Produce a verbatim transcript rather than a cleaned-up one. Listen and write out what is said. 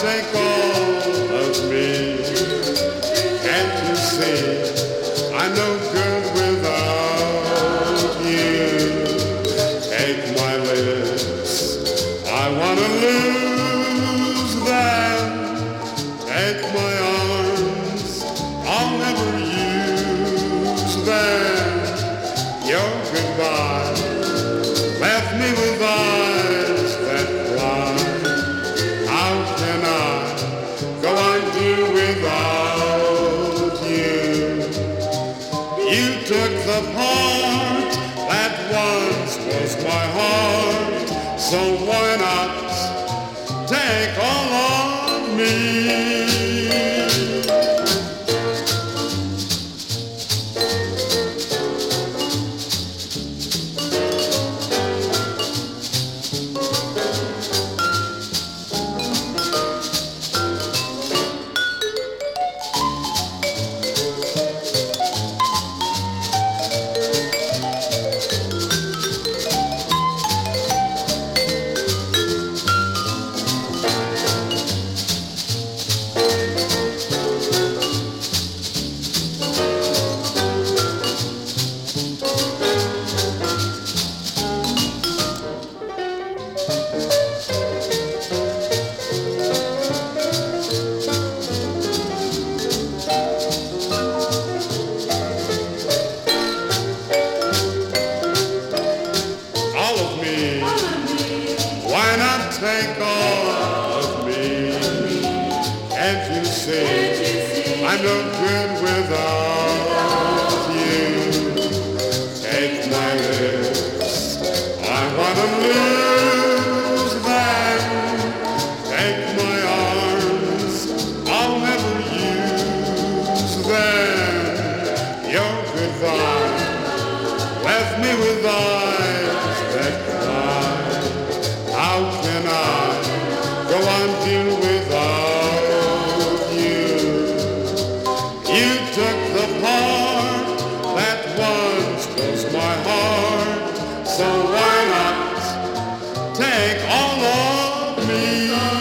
take all of me? Can't you see I'm no good without you? Take my lips, I wanna lose them. Take my arms, I'll never use them. Your goodbye left me with eyes that cry. How can I go on do without you? You took the part that once was my heart, so why not take all of me? Why not take all of me? Can't you see I'm no good without you? Take my lips, I wanna lose them. Take my arms, I'll never use them. Your goodbye left me with eyes that cry. How can I go on deal without you? You took the part that once was my heart, so why not take all of me?